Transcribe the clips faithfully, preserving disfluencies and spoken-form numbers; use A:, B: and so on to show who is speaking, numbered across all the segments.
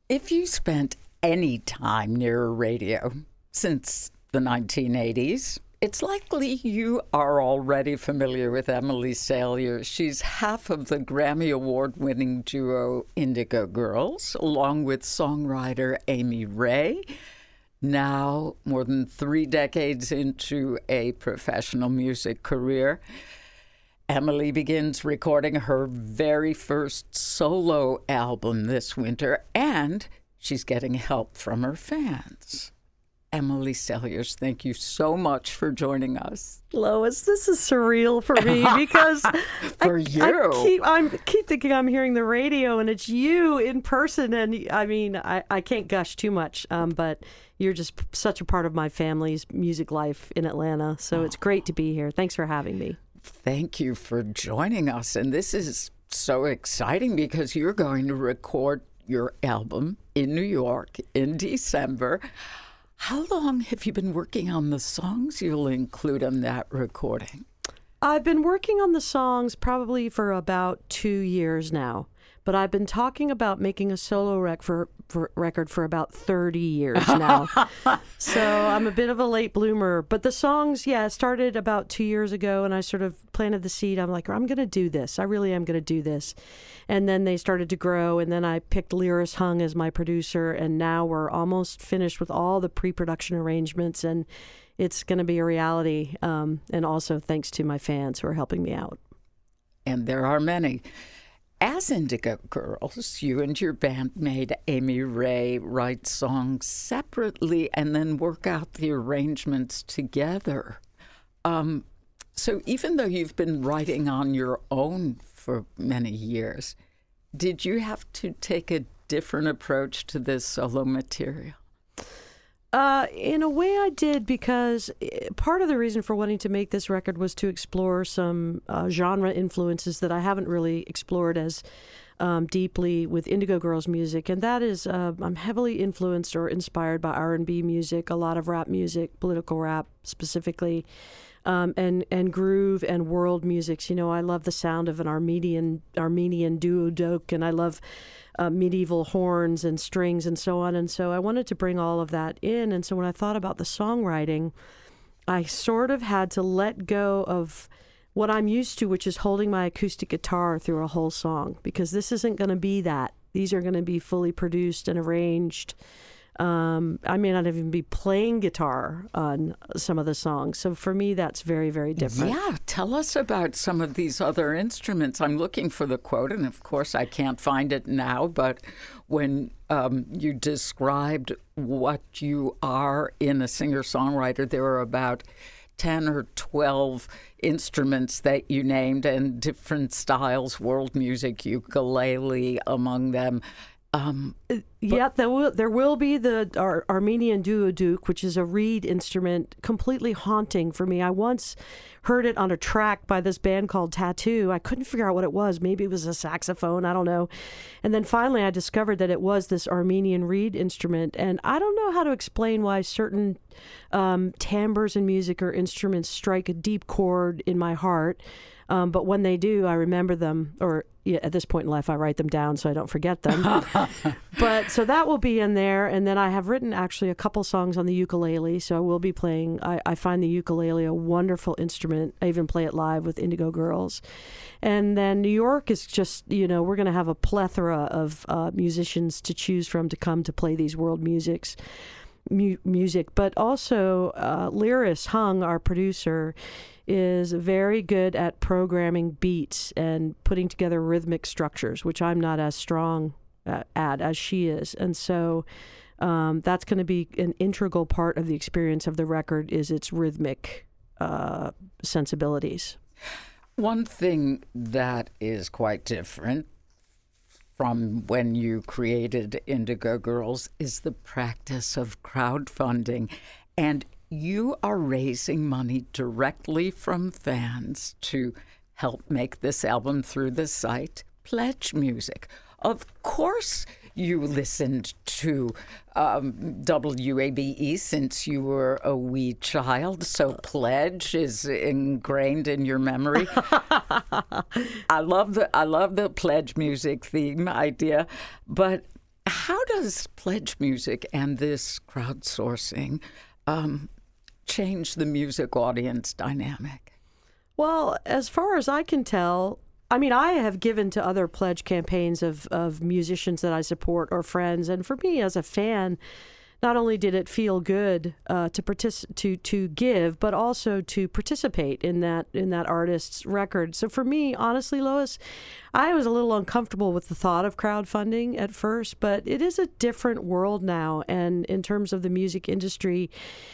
A: If you spent any time near a radio since the nineteen eighties, it's likely you are already familiar with Emily Saliers. She's half of the Grammy Award-winning duo Indigo Girls, along with songwriter Amy Ray. Now, more than three decades into a professional music career, Emily begins recording her very first solo album this winter, and she's getting help from her fans. Emily Saliers, thank you so much for joining us.
B: Lois, this is surreal for me because
A: for
B: I,
A: you.
B: I keep I'm keep thinking I'm hearing the radio and it's you in person, and I mean I, I can't gush too much, um, but you're just such a part of my family's music life in Atlanta, so oh. It's great to be here. Thanks for having me.
A: Thank you for joining us, and this is so exciting because you're going to record your album in New York in December. How long have you been working on the songs you'll include on that recording?
B: I've been working on the songs probably for about two years now, but I've been talking about making a solo rec for, for record for about thirty years now. So I'm a bit of a late bloomer. But the songs, yeah, started about two years ago, and I sort of planted the seed. I'm like, I'm going to do this. I really am going to do this. And then they started to grow, and then I picked Lyris Hung as my producer, and now we're almost finished with all the pre-production arrangements, and it's going to be a reality. Um, and also thanks to my fans who are helping me out.
A: And there are many. As Indigo Girls, you and your bandmate Amy Ray write songs separately and then work out the arrangements together. Um, so even though you've been writing on your own for many years, did you have to take a different approach to this solo material?
B: Uh, in a way I did, because part of the reason for wanting to make this record was to explore some uh, genre influences that I haven't really explored as um, deeply with Indigo Girls music. And that is, uh, I'm heavily influenced or inspired by R and B music, a lot of rap music, political rap specifically, um, and, and groove and world musics. You know, I love the sound of an Armenian, Armenian duodok, and I love Uh, medieval horns and strings and so on. And so I wanted to bring all of that in. And so when I thought about the songwriting, I sort of had to let go of what I'm used to, which is holding my acoustic guitar through a whole song, because this isn't going to be that. These are going to be fully produced and arranged. Um, I may not even be playing guitar on some of the songs. So for me, that's very, very different.
A: Yeah, tell us about some of these other instruments. I'm looking for the quote, and of course I can't find it now, but when um, you described what you are in a singer-songwriter, there are about ten or twelve instruments that you named, and different styles, world music, ukulele among them. Um,
B: yeah, there will, there will be the Ar- Armenian duoduk, which is a reed instrument, completely haunting for me. I once heard it on a track by this band called Tattoo. I couldn't figure out what it was. Maybe it was a saxophone. I don't know. And then finally I discovered that it was this Armenian reed instrument. And I don't know how to explain why certain um, timbres in music or instruments strike a deep chord in my heart. Um, but when they do, I remember them, or yeah, at this point in life, I write them down so I don't forget them. But so that will be in there. And then I have written actually a couple songs on the ukulele. So I will be playing, I, I find the ukulele a wonderful instrument. I even play it live with Indigo Girls. And then New York is just, you know, we're going to have a plethora of uh, musicians to choose from to come to play these world musics. Mu- music, but also uh, Lyris Hung, our producer, is very good at programming beats and putting together rhythmic structures, which I'm not as strong at, at as she is. And so um, that's going to be an integral part of the experience of the record, is its rhythmic uh, sensibilities.
A: One thing that is quite different from when you created Indigo Girls is the practice of crowdfunding. And you are raising money directly from fans to help make this album through the site Pledge Music. Of course you listened to um, W A B E since you were a wee child, so Pledge is ingrained in your memory. I love the I love the Pledge Music theme idea, but How does Pledge Music and this crowdsourcing um, change the music audience dynamic?
B: Well, as far as I can tell, I mean, I have given to other Pledge campaigns of, of musicians that I support or friends. And for me as a fan, not only did it feel good uh, to partic- to to give, but also to participate in that in that artist's record. So for me, honestly, Lois, I was a little uncomfortable with the thought of crowdfunding at first, but it is a different world now, and in terms of the music industry.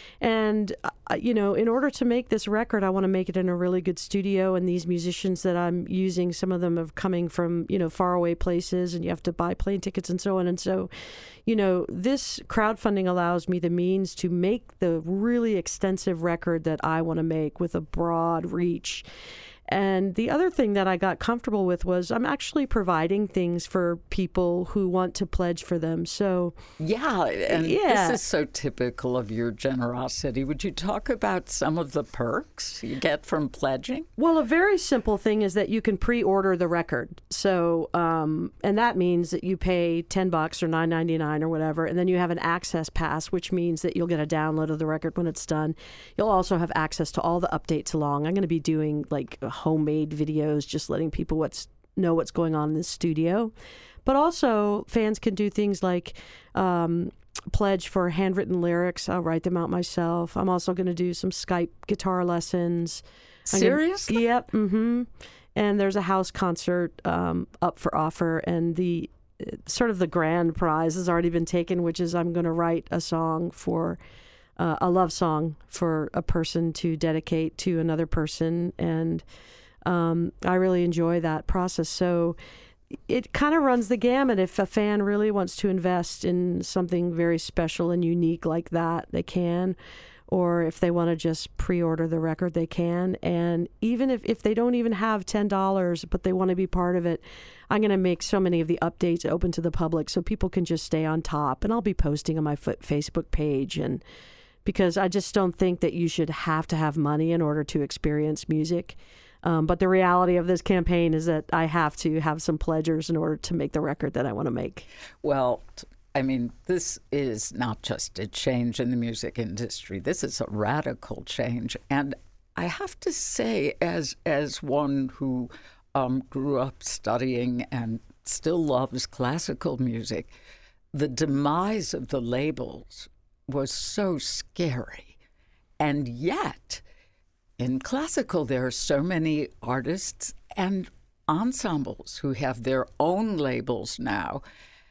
B: And, uh, you know, in order to make this record, I want to make it in a really good studio. And these musicians that I'm using, some of them are coming from, you know, faraway places, and you have to buy plane tickets and so on. And so, you know, this crowdfunding allows me the means to make the really extensive record that I want to make with a broad reach. And the other thing that I got comfortable with was I'm actually providing things for people who want to pledge for them. So
A: yeah, and
B: yeah.
A: This is so typical of your generosity. Would you talk about some of the perks you get from pledging?
B: Well, a very simple thing is that you can pre-order the record. So, um, and that means that you pay ten bucks or nine ninety-nine or whatever, and then you have an access pass, which means that you'll get a download of the record when it's done. You'll also have access to all the updates along. I'm going to be doing like homemade videos, just letting people what's know what's going on in the studio. But also, fans can do things like um, pledge for handwritten lyrics. I'll write them out myself. I'm also going to do some Skype guitar lessons.
A: Seriously?
B: Gonna, yep. Mm-hmm. And there's a house concert um, up for offer, and the sort of the grand prize has already been taken, which is I'm going to write a song for uh, a love song for a person to dedicate to another person, and um, I really enjoy that process. So it kind of runs the gamut. If a fan really wants to invest in something very special and unique like that, they can. Or if they want to just pre-order the record, they can. And even if, if they don't even have ten dollars, but they want to be part of it, I'm going to make so many of the updates open to the public so people can just stay on top. And I'll be posting on my Facebook page. And because I just don't think that you should have to have money in order to experience music. Um, but the reality of this campaign is that I have to have some pledgers in order to make the record that I want to make.
A: Well, I mean, this is not just a change in the music industry. This is a radical change. And I have to say, as as one who um, grew up studying and still loves classical music, the demise of the labels was so scary. And yet, in classical, there are so many artists and ensembles who have their own labels now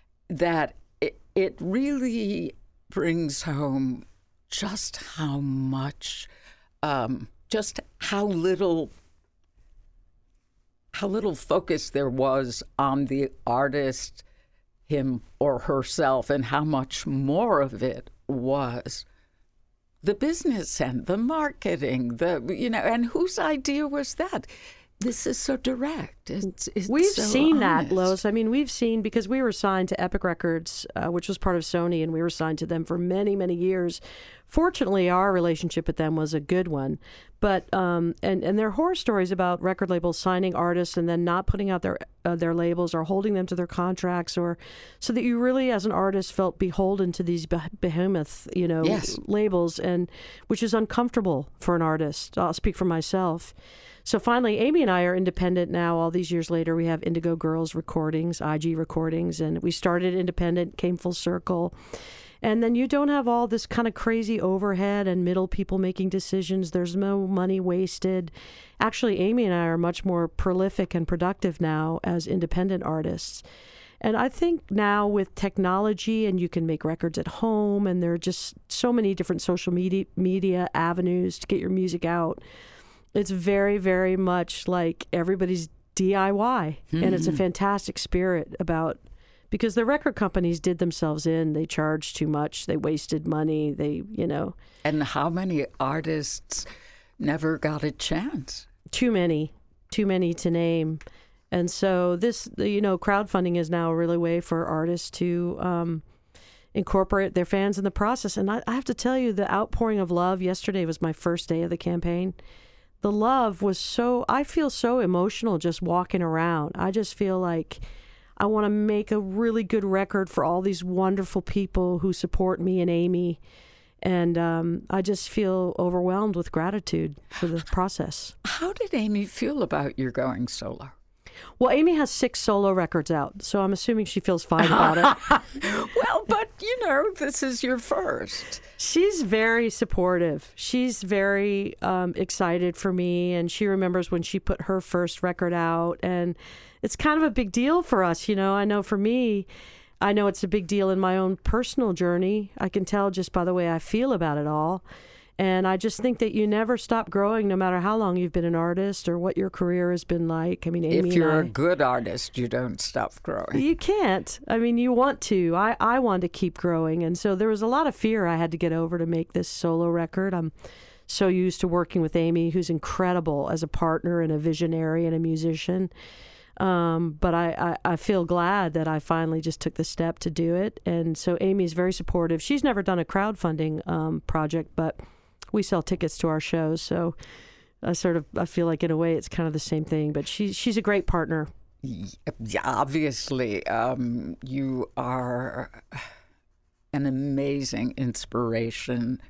A: that it, it really brings home just how much, um, just how little, how little focus there was on the artist, him or herself, and how much more of it was the business and the marketing, the you know, and whose idea was that? This is so direct. It's, it's
B: we've
A: so
B: seen
A: honest.
B: that, Lois. I mean, we've seen, because we were signed to Epic Records, uh, which was part of Sony, and we were signed to them for many, many years. Fortunately, our relationship with them was a good one. But um, and and there are horror stories about record labels signing artists and then not putting out their uh, their labels or holding them to their contracts, or so that you really, as an artist, felt beholden to these behemoth, you know,
A: yes.
B: labels, and which is uncomfortable for an artist. I'll speak for myself. So finally, Amy and I are independent now. All these years later, we have Indigo Girls Recordings, I G Recordings, and we started independent, came full circle. And then you don't have all this kind of crazy overhead and middle people making decisions. There's no money wasted. Actually, Amy and I are much more prolific and productive now as independent artists. And I think now with technology, and you can make records at home, and there are just so many different social media, media avenues to get your music out. It's very, very much like everybody's D I Y. Mm-hmm. And it's a fantastic spirit about, because the record companies did themselves in. They charged too much. They wasted money. They, you know.
A: And how many artists never got a chance?
B: Too many. Too many to name. And so this, you know, crowdfunding is now a really way for artists to um, incorporate their fans in the process. And I, I have to tell you, the outpouring of love yesterday was my first day of the campaign. The love was so, I feel so emotional just walking around. I just feel like I want to make a really good record for all these wonderful people who support me and Amy. And um, I just feel overwhelmed with gratitude for the process.
A: How did Amy feel about your going solo?
B: Well, Amy has six solo records out, so I'm assuming she feels fine about it.
A: Well, but, you know, this is your first.
B: She's very supportive. She's very um, excited for me, and she remembers when she put her first record out, and it's kind of a big deal for us, you know. I know for me, I know it's a big deal in my own personal journey. I can tell just by the way I feel about it all. And I just think that you never stop growing, no matter how long you've been an artist or what your career has been like. I mean, Amy
A: if you're
B: and I,
A: a good artist, you don't stop growing.
B: You can't. I mean, you want to. I, I want to keep growing. And so there was a lot of fear I had to get over to make this solo record. I'm so used to working with Amy, who's incredible as a partner and a visionary and a musician. Um, but I, I, I feel glad that I finally just took the step to do it. And so Amy's very supportive. She's never done a crowdfunding um, project, but we sell tickets to our shows, so I sort of I feel like in a way it's kind of the same thing. But she's she's a great partner.
A: Yeah, obviously, um, you are an amazing inspiration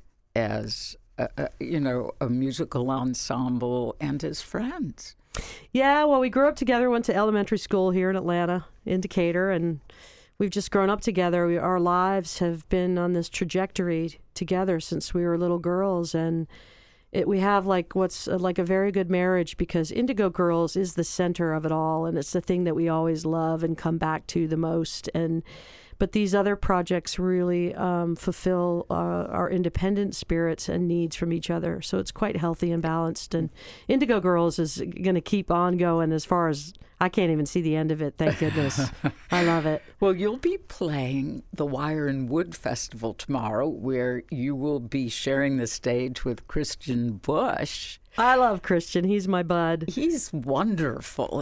A: as a, a, you know a musical ensemble and as friends.
B: Yeah, well, we grew up together. Went to elementary school here in Atlanta, in Decatur, and we've just grown up together. We, our lives have been on this trajectory together since we were little girls, and it, we have like what's uh, like a very good marriage, because Indigo Girls is the center of it all, and it's the thing that we always love and come back to the most. And but these other projects really um, fulfill uh, our independent spirits and needs from each other. So it's quite healthy and balanced. And Indigo Girls is going to keep on going as far as I can't even see the end of it. Thank goodness. I love it.
A: Well, you'll be playing the Wire and Wood Festival tomorrow, where you will be sharing the stage with Christian Bush.
B: I love Christian. He's my bud.
A: He's wonderful.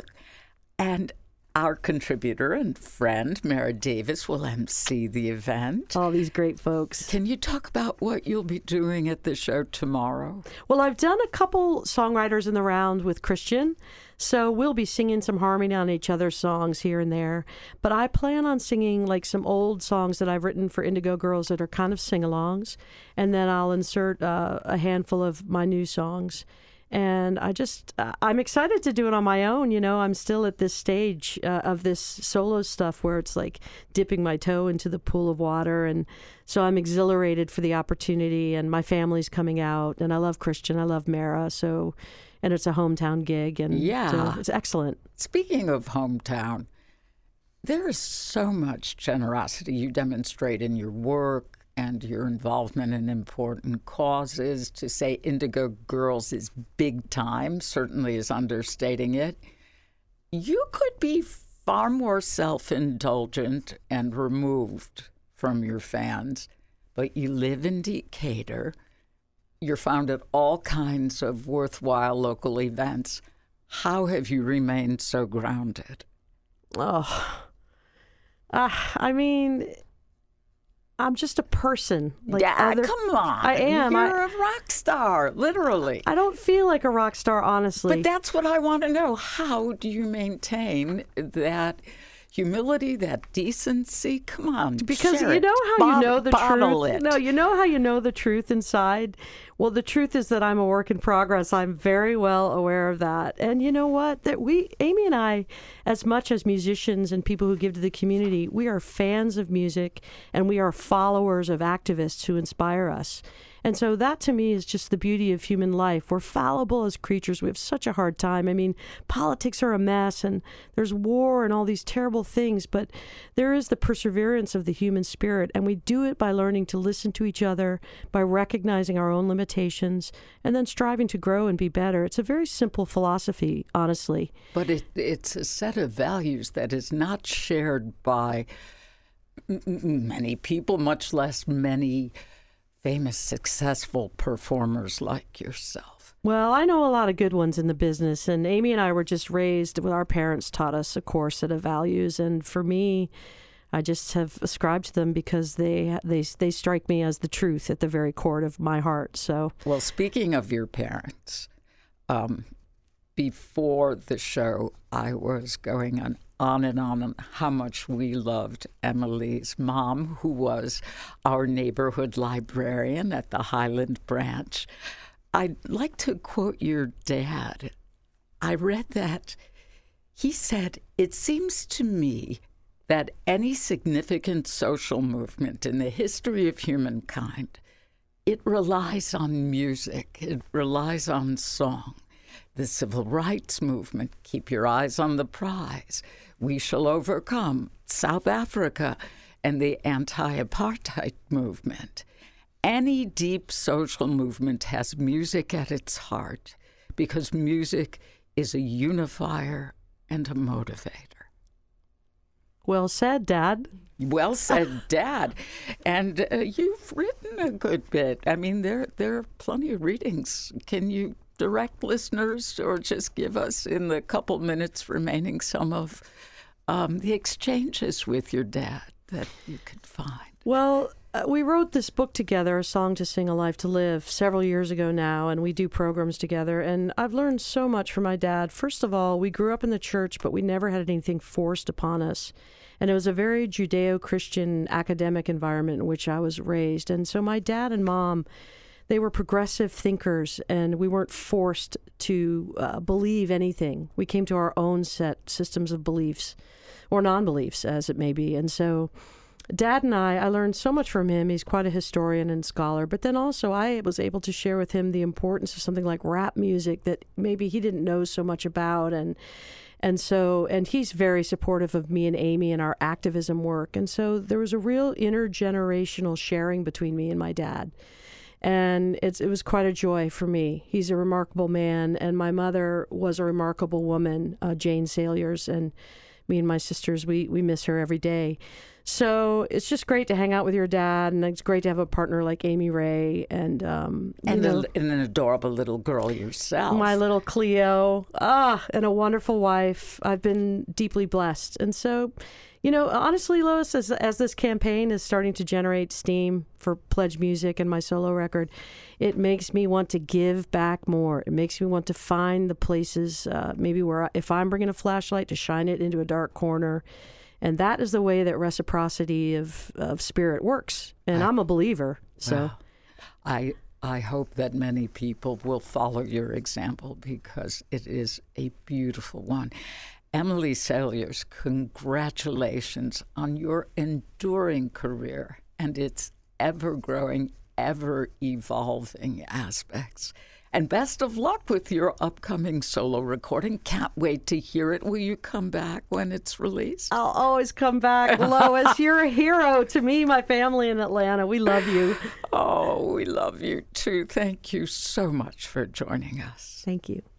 A: And our contributor and friend, Mara Davis, will emcee the event.
B: All these great folks.
A: Can you talk about what you'll be doing at the show tomorrow?
B: Well, I've done a couple songwriters in the round with Christian, so we'll be singing some harmony on each other's songs here and there. But I plan on singing like some old songs that I've written for Indigo Girls that are kind of sing-alongs, and then I'll insert uh, a handful of my new songs. And I just, uh, I'm excited to do it on my own. You know, I'm still at this stage uh, of this solo stuff where it's like dipping my toe into the pool of water. And so I'm exhilarated for the opportunity, and my family's coming out, and I love Christian. I love Mara. So, and it's a hometown gig, and
A: yeah.
B: so it's excellent.
A: Speaking of hometown, there is so much generosity you demonstrate in your work and your involvement in important causes. To say Indigo Girls is big time certainly is understating it. You could be far more self-indulgent and removed from your fans, but you live in Decatur. You're found at all kinds of worthwhile local events. How have you remained so grounded?
B: Oh, uh, I mean, I'm just a person. Like
A: yeah,
B: other,
A: come on.
B: I am.
A: You're
B: I,
A: a rock star, literally.
B: I don't feel like a rock star, honestly.
A: But that's what I want to know. How do you maintain that humility, that decency? Come on,
B: because
A: share
B: you know
A: it.
B: how
A: Bo-
B: you know the
A: bottle
B: truth.
A: It.
B: No, you know how you know the truth inside. Well, the truth is that I'm a work in progress. I'm very well aware of that. And you know what? That we, Amy and I, as much as musicians and people who give to the community, we are fans of music, and we are followers of activists who inspire us. And so that to me is just the beauty of human life. We're fallible as creatures. We have such a hard time. I mean, politics are a mess, and there's war and all these terrible things, but there is the perseverance of the human spirit, and we do it by learning to listen to each other, by recognizing our own limitations, and then striving to grow and be better. It's a very simple philosophy, honestly.
A: But it, it's a set of values that is not shared by m- many people, much less many famous, successful performers like yourself.
B: Well, I know a lot of good ones in the business, and Amy and I were just raised, well, our parents taught us a core set of values, and for me, I just have ascribed to them because they they they strike me as the truth at the very core of my heart. So,
A: well, speaking of your parents, um, before the show, I was going on on and on and how much we loved Emily's mom, who was our neighborhood librarian at the Highland branch. I'd like to quote your dad. I read that. He said, "It seems to me that any significant social movement in the history of humankind, it relies on music, it relies on song. The civil rights movement, keep your eyes on the prize, We Shall Overcome, South Africa, and the anti-apartheid movement. Any deep social movement has music at its heart because music is a unifier and a motivator."
B: Well said, Dad.
A: Well said, Dad. And uh, you've written a good bit. I mean, there there are plenty of readings. Can you direct listeners or just give us, in the couple minutes remaining, some of um, the exchanges with your dad that you could find?
B: Well, uh, we wrote this book together, A Song to Sing, A Life to Live, several years ago now, and we do programs together. And I've learned so much from my dad. First of all, we grew up in the church, but we never had anything forced upon us. And it was a very Judeo-Christian academic environment in which I was raised. And so my dad and mom, they were progressive thinkers, and we weren't forced to uh, believe anything. We came to our own set systems of beliefs, or non-beliefs, as it may be. And so Dad and I, I learned so much from him. He's quite a historian and scholar. But then also I was able to share with him the importance of something like rap music that maybe he didn't know so much about. And And so, and he's very supportive of me and Amy and our activism work. And so there was a real intergenerational sharing between me and my dad. And it's, it was quite a joy for me. He's a remarkable man. And my mother was a remarkable woman, uh, Jane Salyers. And me and my sisters, we, we miss her every day. So it's just great to hang out with your dad, and it's great to have a partner like Amy Ray, and um,
A: and,
B: you know,
A: a, and an adorable little girl yourself.
B: My little Cleo, ah, and a wonderful wife. I've been deeply blessed, and so, you know, honestly, Lois, as as this campaign is starting to generate steam for Pledge Music and my solo record, it makes me want to give back more. It makes me want to find the places, uh, maybe where I, if I'm bringing a flashlight, to shine it into a dark corner. And that is the way that reciprocity of, of spirit works. And I, I'm a believer. So
A: well, I I hope that many people will follow your example, because it is a beautiful one. Emily Salyers, congratulations on your enduring career and its ever-growing, ever-evolving aspects. And best of luck with your upcoming solo recording. Can't wait to hear it. Will you come back when it's released?
B: I'll always come back, Lois. You're a hero to me, my family in Atlanta. We love you.
A: Oh, we love you too. Thank you so much for joining us.
B: Thank you.